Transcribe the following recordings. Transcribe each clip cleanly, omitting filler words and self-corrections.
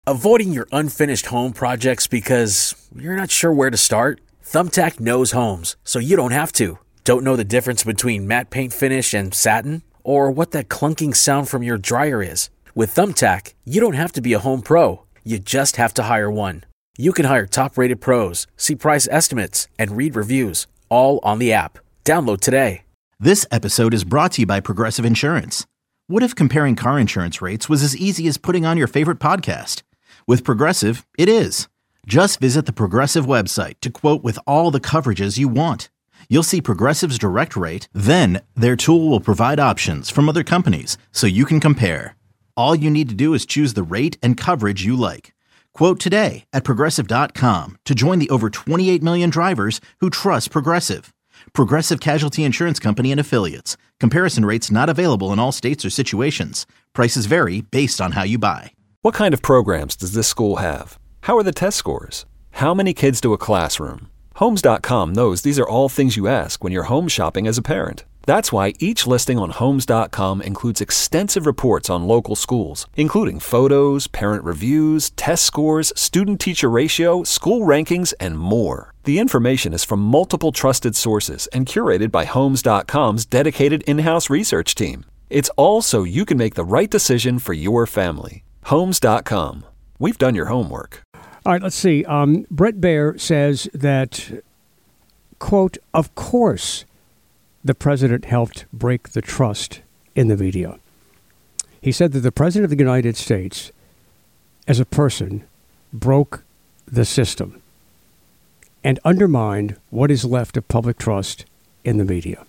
Avoiding your unfinished home projects because you're not sure where to start? Thumbtack knows homes, so you don't have to. Don't know the difference between matte paint finish and satin? Or what that clunking sound from your dryer is? With Thumbtack, you don't have to be a home pro. You just have to hire one. You can hire top-rated pros, see price estimates, and read reviews, all on the app. Download today. This episode is brought to you by Progressive Insurance. What if comparing car insurance rates was as easy as putting on your favorite podcast? With Progressive, it is. Just visit the Progressive website to quote with all the coverages you want. You'll see Progressive's direct rate, then their tool will provide options from other companies so you can compare. All you need to do is choose the rate and coverage you like. Quote today at Progressive.com to join the over 28 million drivers who trust Progressive. Progressive Casualty Insurance Company and Affiliates. Comparison rates not available in all states or situations. Prices vary based on how you buy. What kind of programs does this school have? How are the test scores? How many kids do a classroom? Homes.com knows these are all things you ask when you're home shopping as a parent. That's why each listing on Homes.com includes extensive reports on local schools, including photos, parent reviews, test scores, student-teacher ratio, school rankings, and more. The information is from multiple trusted sources and curated by Homes.com's dedicated in-house research team. It's all so you can make the right decision for your family. Homes.com. We've done your homework. All right, let's see. Brett Baer says that, quote, of course, the president helped break the trust in the media. He said that the president of the United States, as a person, broke the system and undermined what is left of public trust in the media.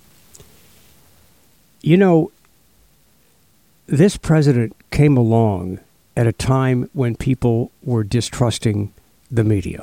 You know, this president came along at a time when people were distrusting the media.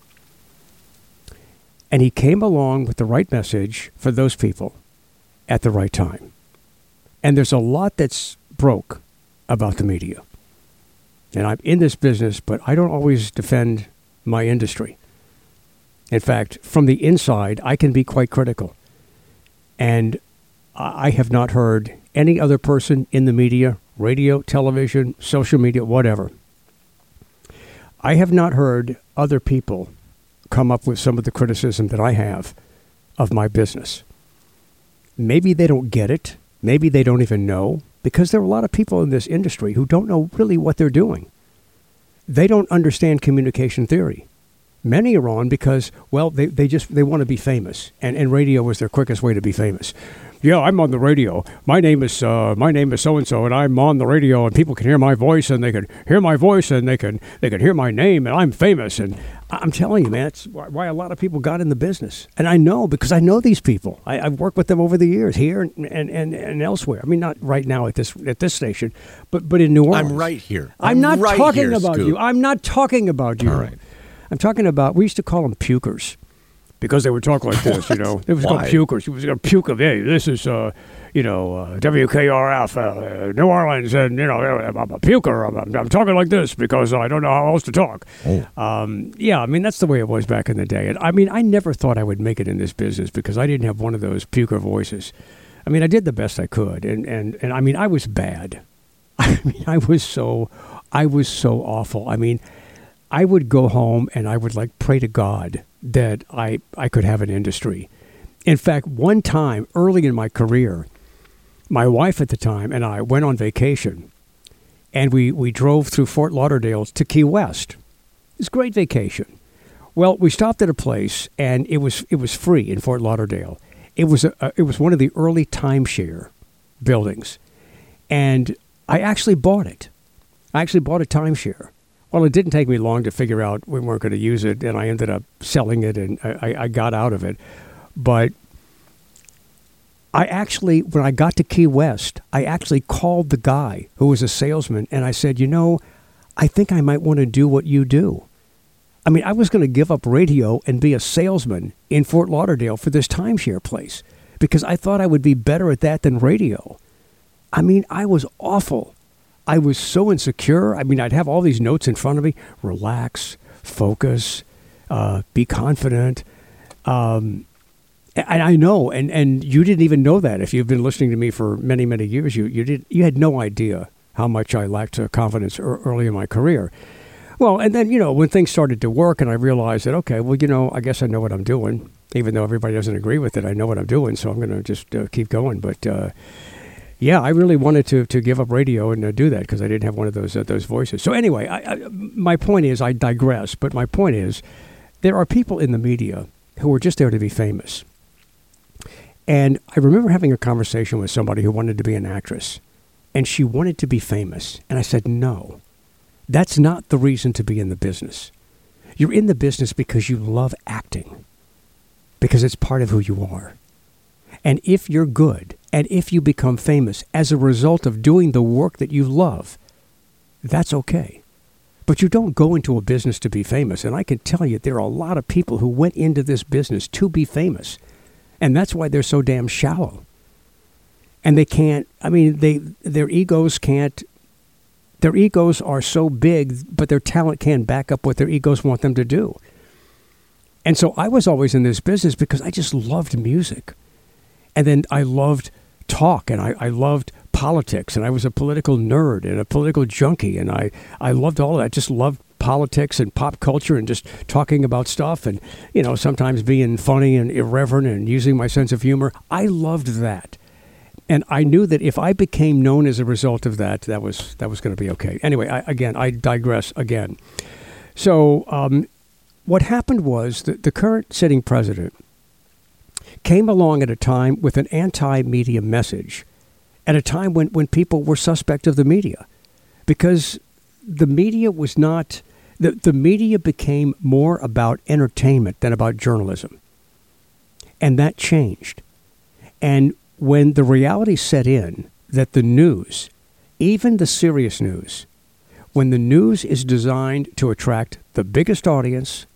And he came along with the right message for those people at the right time. And there's a lot that's broke about the media. And I'm in this business, but I don't always defend my industry. In fact, from the inside, I can be quite critical. And I have not heard any other person in the media, radio, television, social media, whatever. I have not heard other people come up with some of the criticism that I have of my business. Maybe they don't get it. Maybe they don't even know, because there are a lot of people in this industry who don't know really what they're doing. They don't understand communication theory. Many are on because, well, they want to be famous, and radio was their quickest way to be famous. Yeah, I'm on the radio. My name is so-and-so, and I'm on the radio, and people can hear my voice, and they can hear my voice, and they can hear my name, and I'm famous. And I'm telling you, man, it's why a lot of people got in the business. And I know, because I know these people. I've worked with them over the years, here and elsewhere. I mean, not right now at this station, but in New Orleans. I'm right here. I'm not right talking here, about Scoop. you. I'm not talking about you. All right. I'm talking about, we used to call them pukers. Because they would talk like this, you know. It was called pukers. It was going to puke of, hey, this is, WKRF, New Orleans, and, you know, I'm a puker. I'm talking like this because I don't know how else to talk. Oh. Yeah, I mean, that's the way it was back in the day. And, I mean, I never thought I would make it in this business because I didn't have one of those puker voices. I mean, I did the best I could. And I mean, I was bad. I mean, I was so awful. I mean, I would go home and I would, like, pray to God that I could have an industry. In fact, one time early in my career, my wife at the time and I went on vacation, and we drove through Fort Lauderdale to Key West. It was a great vacation. Well, we stopped at a place, and it was free in Fort Lauderdale. It was one of the early timeshare buildings, and I actually bought it. I actually bought a timeshare. Well, it didn't take me long to figure out we weren't going to use it, and I ended up selling it, and I got out of it. But I actually, when I got to Key West, I actually called the guy who was a salesman, and I said, you know, I think I might want to do what you do. I mean, I was going to give up radio and be a salesman in Fort Lauderdale for this timeshare place because I thought I would be better at that than radio. I mean, I was awful. I was so insecure. I mean, I'd have all these notes in front of me. Relax, focus, be confident. And I know, and you didn't even know that if you've been listening to me for many, many years. You had no idea how much I lacked confidence early in my career. Well, and then, when things started to work and I realized that, okay, well, I guess I know what I'm doing. Even though everybody doesn't agree with it, I know what I'm doing, so I'm going to just keep going. But, yeah, I really wanted to give up radio and do that because I didn't have one of those voices. So anyway, my point is, I digress, but my point is there are people in the media who are just there to be famous. And I remember having a conversation with somebody who wanted to be an actress, and she wanted to be famous. And I said, no, that's not the reason to be in the business. You're in the business because you love acting, because it's part of who you are. And if you're good, and if you become famous as a result of doing the work that you love, that's okay. But you don't go into a business to be famous. And I can tell you there are a lot of people who went into this business to be famous. And that's why they're so damn shallow. And they can't, their egos are so big, but their talent can't back up what their egos want them to do. And so I was always in this business because I just loved music. And then I loved talk, and I loved politics, and I was a political nerd and a political junkie, and I loved all of that. I just loved politics and pop culture and just talking about stuff and, sometimes being funny and irreverent and using my sense of humor. I loved that. And I knew that if I became known as a result of that, that was going to be okay. Anyway, I digress again. So what happened was that the current sitting president came along at a time with an anti-media message, at a time when people were suspect of the media, because the media was not, the media became more about entertainment than about journalism. And that changed. And when the reality set in that the news, even the serious news, when the news is designed to attract the biggest audience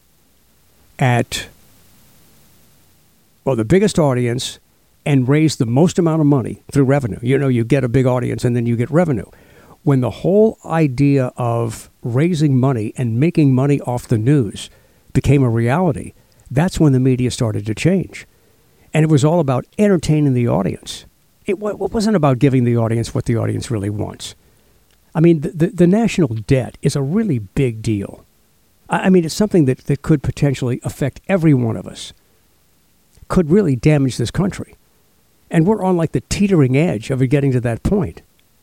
the biggest audience and raise the most amount of money through revenue. You get a big audience and then you get revenue. When the whole idea of raising money and making money off the news became a reality, that's when the media started to change. And it was all about entertaining the audience. It wasn't about giving the audience what the audience really wants. The national debt is a really big deal. It's something that could potentially affect every one of us. Could really damage this country. And we're on like the teetering edge of it getting to that point.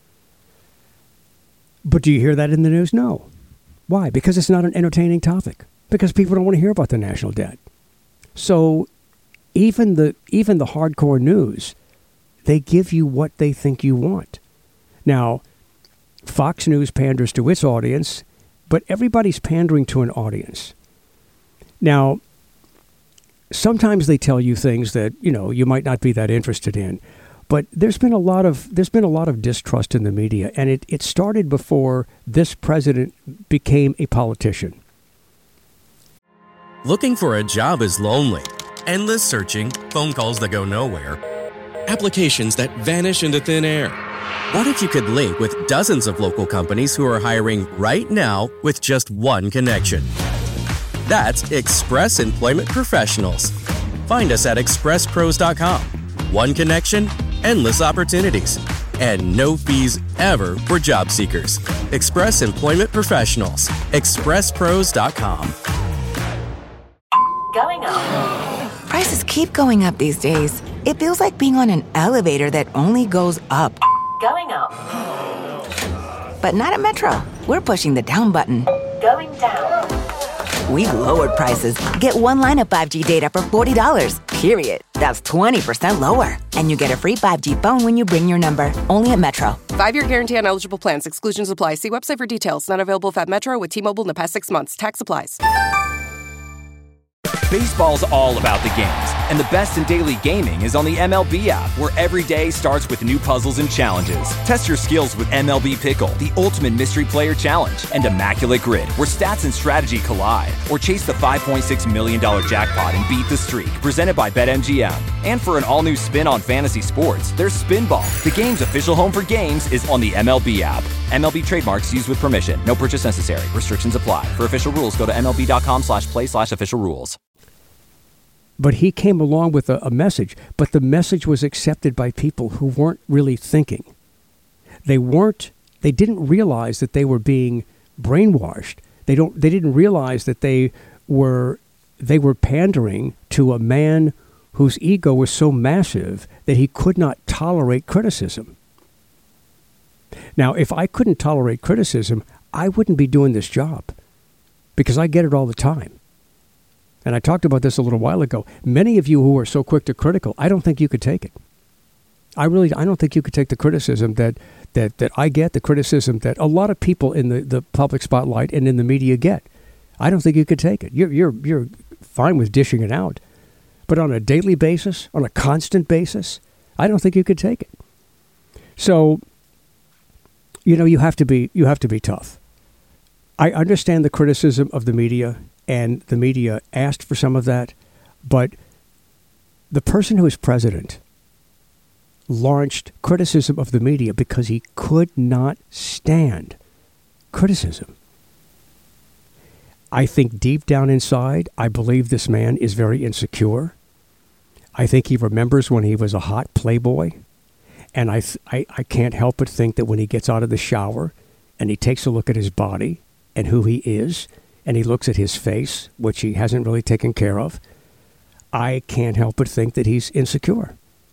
But do you hear that in the news? No. Why? Because it's not an entertaining topic. Because people don't want to hear about the national debt. So even the hardcore news, they give you what they think you want. Now, Fox News panders to its audience, but everybody's pandering to an audience. Now, sometimes they tell you things that, you might not be that interested in. But there's been a lot of distrust in the media, and it started before this president became a politician. Looking for a job is lonely. Endless searching, phone calls that go nowhere, applications that vanish into thin air. What if you could link with dozens of local companies who are hiring right now with just one connection? That's Express Employment Professionals. Find us at expresspros.com. One connection, endless opportunities, and no fees ever for job seekers. Express Employment Professionals. expresspros.com. Going up. Prices keep going up these days. It feels like being on an elevator that only goes up. Going up. But not at Metro. We're pushing the down button. Going down. We've lowered prices. Get one line of 5G data for $40, period. That's 20% lower. And you get a free 5G phone when you bring your number. Only at Metro. 5-year guarantee on eligible plans. Exclusions apply. See website for details. Not available at Metro with T-Mobile in the past 6 months. Tax applies. Baseball's all about the games, and the best in daily gaming is on the MLB app, where every day starts with new puzzles and challenges. Test your skills with MLB Pickle, the ultimate mystery player challenge, and Immaculate Grid, where stats and strategy collide. Or chase the $5.6 million jackpot and beat the streak, presented by BetMGM. And for an all-new spin on fantasy sports, there's Spinball. The game's official home for games is on the MLB app. MLB trademarks used with permission. No purchase necessary. Restrictions apply. For official rules, go to MLB.com/play/official rules. But he came along with a message, but the message was accepted by people who weren't really thinking. They weren't They didn't realize that they were being brainwashed. They didn't realize that they were pandering to a man whose ego was so massive that he could not tolerate criticism. Now, if I couldn't tolerate criticism, I wouldn't be doing this job, because I get it all the time. And I talked about this a little while ago. Many of you who are so quick to critical, I don't think you could take it. I don't think you could take the criticism that I get, the criticism that a lot of people in the public spotlight and in the media get. I don't think you could take it. You're fine with dishing it out, but on a daily basis, on a constant basis, I don't think you could take it. So, you have to be tough. I understand the criticism of the media, and the media asked for some of that, but the person who is president launched criticism of the media because he could not stand criticism. I think deep down inside, I believe this man is very insecure. I think he remembers when he was a hot playboy. And I can't help but think that when he gets out of the shower and he takes a look at his body and who he is, and he looks at his face, which he hasn't really taken care of, I can't help but think that he's insecure.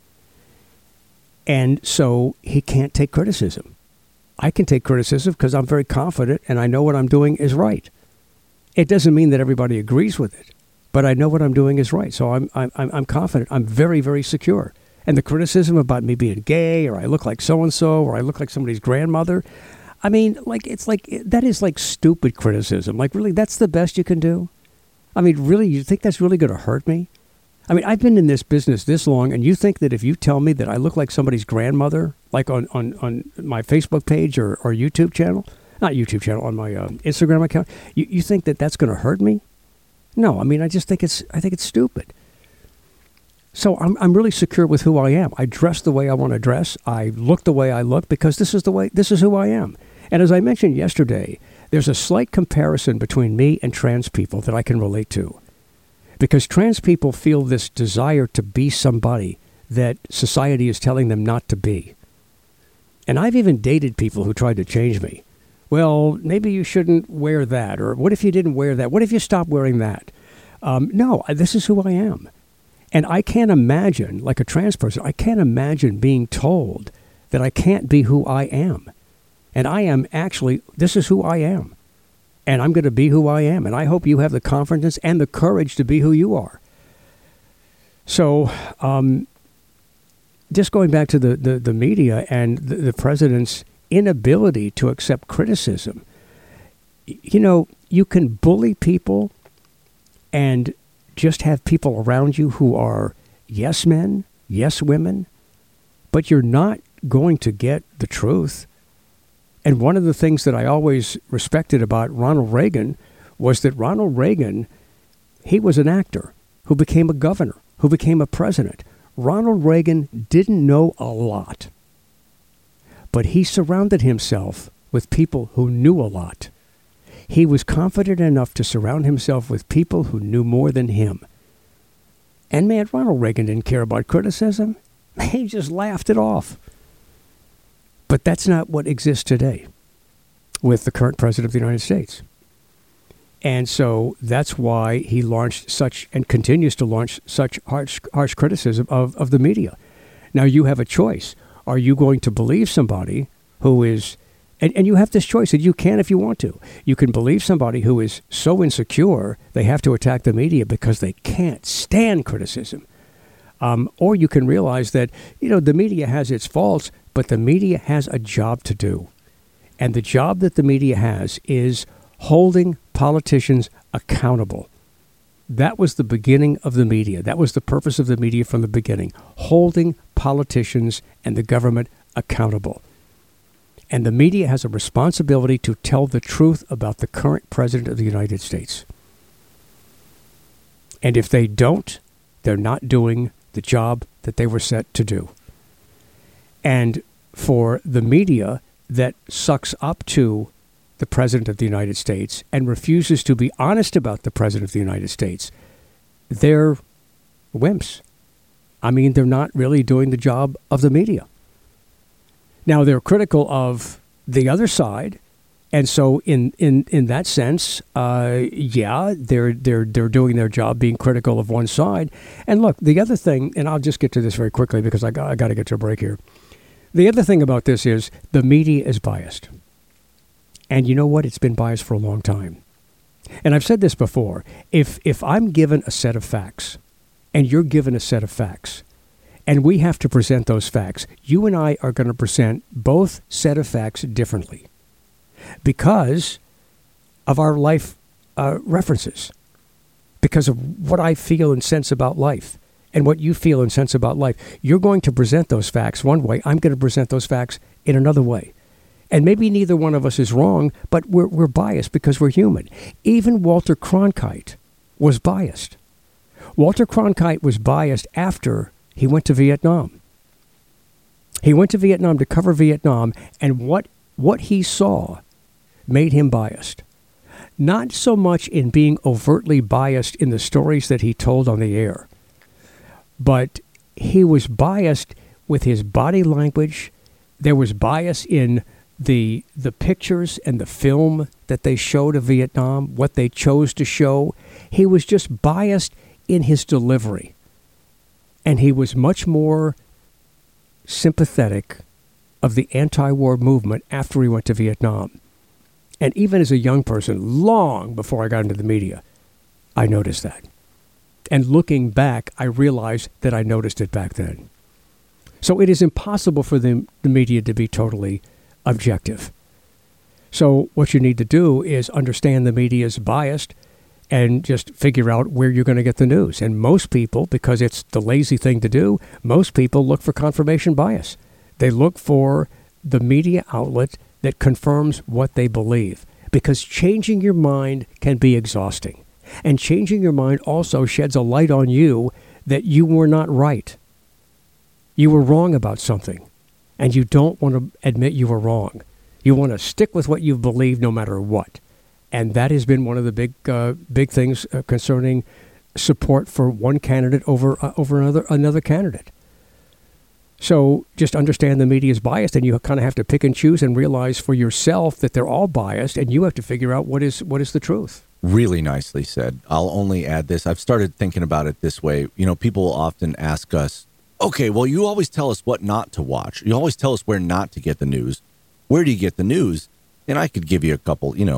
And so he can't take criticism. I can take criticism because I'm very confident and I know what I'm doing is right. It doesn't mean that everybody agrees with it, but I know what I'm doing is right. So I'm confident. I'm very, very secure. And the criticism about me being gay, or I look like so-and-so, or I look like somebody's grandmother, I mean, that is like stupid criticism. Like, really, that's the best you can do? I mean, really, you think that's really going to hurt me? I mean, I've been in this business this long, and you think that if you tell me that I look like somebody's grandmother, like on my Facebook page or YouTube channel, not YouTube channel, on my Instagram account, you think that that's going to hurt me? No, I mean, I think it's stupid. So I'm really secure with who I am. I dress the way I want to dress. I look the way I look because this is who I am. And as I mentioned yesterday, there's a slight comparison between me and trans people that I can relate to. Because trans people feel this desire to be somebody that society is telling them not to be. And I've even dated people who tried to change me. Well, maybe you shouldn't wear that. Or what if you didn't wear that? What if you stopped wearing that? No, this is who I am. And I can't imagine, like a trans person, I can't imagine being told that I can't be who I am. And I am actually, this is who I am. And I'm going to be who I am. And I hope you have the confidence and the courage to be who you are. So, just going back to the media and the president's inability to accept criticism. You can bully people and just have people around you who are yes men, yes women, but you're not going to get the truth. And one of the things that I always respected about Ronald Reagan was that Ronald Reagan, he was an actor who became a governor, who became a president. Ronald Reagan didn't know a lot, but he surrounded himself with people who knew a lot. He was confident enough to surround himself with people who knew more than him. And man, Ronald Reagan didn't care about criticism. He just laughed it off. But that's not what exists today with the current president of the United States. And so that's why he launched such, and continues to launch such harsh criticism of the media. Now you have a choice. Are you going to believe somebody who is, and you have this choice, and you can if you want to. You can believe somebody who is so insecure they have to attack the media because they can't stand criticism. Or you can realize that, the media has its faults, but the media has a job to do. And the job that the media has is holding politicians accountable. That was the beginning of the media. That was the purpose of the media from the beginning, holding politicians and the government accountable. And the media has a responsibility to tell the truth about the current president of the United States. And if they don't, they're not doing the job that they were set to do. And for the media that sucks up to the president of the United States and refuses to be honest about the president of the United States, they're wimps. I mean, they're not really doing the job of the media. Now, they're critical of the other side. And so in that sense, they're doing their job being critical of one side. And look, the other thing, and I'll just get to this very quickly because I got to get to a break here. The other thing about this is the media is biased. And you know what? It's been biased for a long time. And I've said this before. If I'm given a set of facts and you're given a set of facts and we have to present those facts, you and I are going to present both set of facts differently because of our life references, because of what I feel and sense about life and what you feel and sense about life. You're going to present those facts one way. I'm going to present those facts in another way. And maybe neither one of us is wrong, but we're biased because we're human. Even Walter Cronkite was biased. Walter Cronkite was biased after he went to Vietnam. He went to Vietnam to cover Vietnam, and what he saw made him biased. Not so much in being overtly biased in the stories that he told on the air, but he was biased with his body language. There was bias in the pictures and the film that they showed of Vietnam, what they chose to show. He was just biased in his delivery. And he was much more sympathetic of the anti-war movement after he went to Vietnam. And even as a young person, long before I got into the media, I noticed that. And looking back, I realized that I noticed it back then. So it is impossible for the media to be totally objective. So what you need to do is understand the media is biased and just figure out where you're going to get the news. And most people, because it's the lazy thing to do, most people look for confirmation bias. They look for the media outlet that confirms what they believe, because changing your mind can be exhausting. And changing your mind also sheds a light on you that you were not right. You were wrong about something. And you don't want to admit you were wrong. You want to stick with what you've believed no matter what. And that has been one of the big things concerning support for one candidate over another candidate. So just understand the media is biased, and you kind of have to pick and choose and realize for yourself that they're all biased, and you have to figure out what is the truth. Really nicely said. I'll only add this. I've started thinking about it this way. You know, people often ask us, okay, well, you always tell us what not to watch. You always tell us where not to get the news. Where do you get the news? And I could give you a couple, AP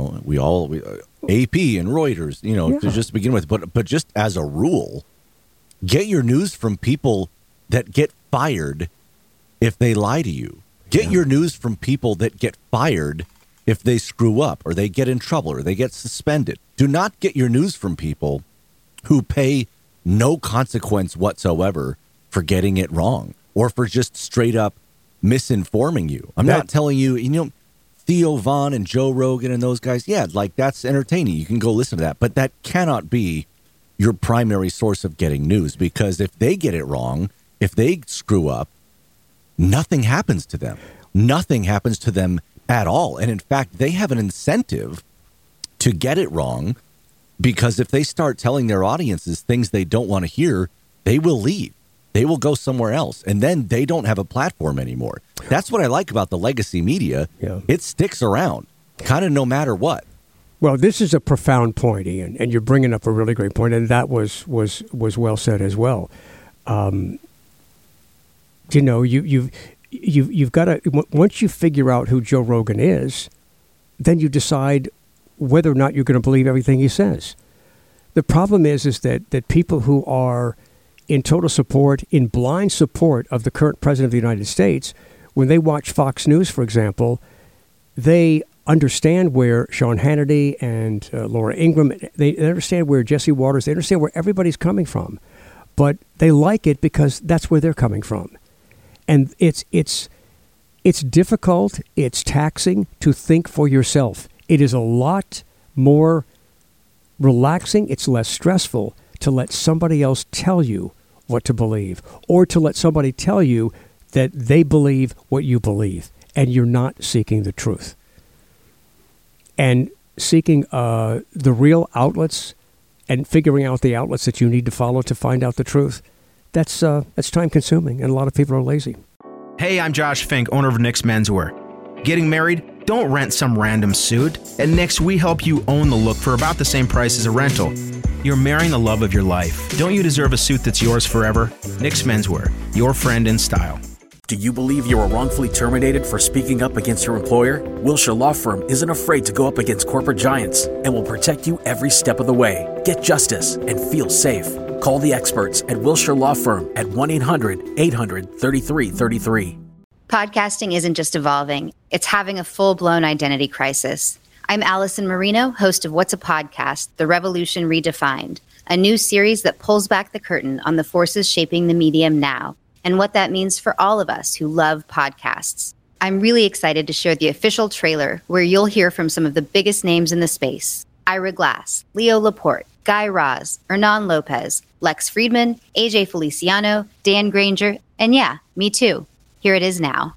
and Reuters, to just begin with. But just as a rule, get your news from people that get fired if they lie to you. Get your news from people that get fired if they screw up or they get in trouble or they get suspended. Do not get your news from people who pay no consequence whatsoever for getting it wrong or for just straight up misinforming you. I'm not telling you, Theo Vaughn and Joe Rogan and those guys, that's entertaining. You can go listen to that. But that cannot be your primary source of getting news, because if they get it wrong, if they screw up, nothing happens to them. Nothing happens to them at all. And in fact, they have an incentive to get it wrong, because if they start telling their audiences things they don't want to hear, they will leave. They will go somewhere else, and then they don't have a platform anymore. That's what I like about the legacy media. Yeah. It sticks around, kind of no matter what. Well, this is a profound point, Ian, and you're bringing up a really great point, and that was well said as well. You've got to, once you figure out who Joe Rogan is, then you decide whether or not you're going to believe everything he says. The problem is that people who are in total support, in blind support of the current president of the United States, when they watch Fox News, for example, they understand where Sean Hannity and Laura Ingraham, they understand where Jesse Waters, they understand where everybody's coming from. But they like it because that's where they're coming from. And it's difficult, it's taxing to think for yourself. It is a lot more relaxing, it's less stressful to let somebody else tell you what to believe, or to let somebody tell you that they believe what you believe, and you're not seeking the truth. And seeking the real outlets and figuring out the outlets that you need to follow to find out the truth, that's time consuming, and a lot of people are lazy. Hey, I'm Josh Fink, owner of Nick's Menswear. Getting married? Don't rent some random suit. At Nix, we help you own the look for about the same price as a rental. You're marrying the love of your life. Don't you deserve a suit that's yours forever? Nix Menswear, your friend in style. Do you believe you were wrongfully terminated for speaking up against your employer? Wilshire Law Firm isn't afraid to go up against corporate giants and will protect you every step of the way. Get justice and feel safe. Call the experts at Wilshire Law Firm at 1-800-800-3333. Podcasting isn't just evolving, it's having a full-blown identity crisis. I'm Allison Marino, host of What's a Podcast? The Revolution Redefined, a new series that pulls back the curtain on the forces shaping the medium now, and what that means for all of us who love podcasts. I'm really excited to share the official trailer where you'll hear from some of the biggest names in the space. Ira Glass, Leo Laporte, Guy Raz, Hernan Lopez, Lex Friedman, AJ Feliciano, Dan Granger, and yeah, me too. Here it is now.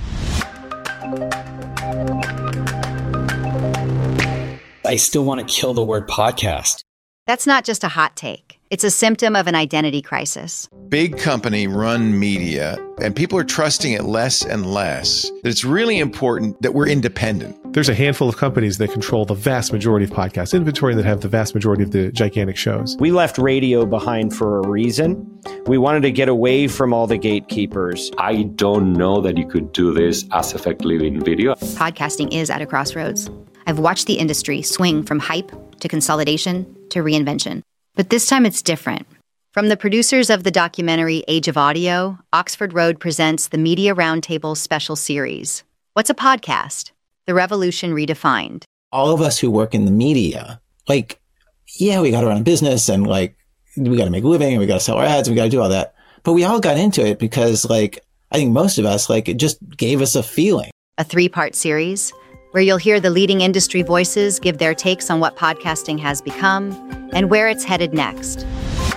I still want to kill the word podcast. That's not just a hot take. It's a symptom of an identity crisis. Big company run media, and people are trusting it less and less. That it's really important that we're independent. There's a handful of companies that control the vast majority of podcast inventory that have the vast majority of the gigantic shows. We left radio behind for a reason. We wanted to get away from all the gatekeepers. I don't know that you could do this as effectively in video. Podcasting is at a crossroads. I've watched the industry swing from hype to consolidation to reinvention. But this time it's different. From the producers of the documentary Age of Audio, Oxford Road presents the Media Roundtable special series. What's a podcast? The Revolution Redefined. All of us who work in the media, we got to run a business and we got to make a living and we got to sell our ads and we got to do all that. But we all got into it because I think most of us, it just gave us a feeling. A 3-part series where you'll hear the leading industry voices give their takes on what podcasting has become and where it's headed next.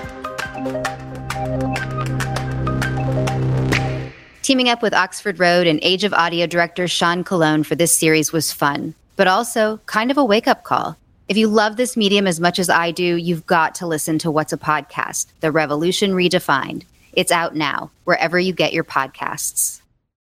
Teaming up with Oxford Road and Age of Audio director Sean Colon for this series was fun, but also kind of a wake-up call. If you love this medium as much as I do, you've got to listen to What's a Podcast? The Revolution Redefined. It's out now, wherever you get your podcasts.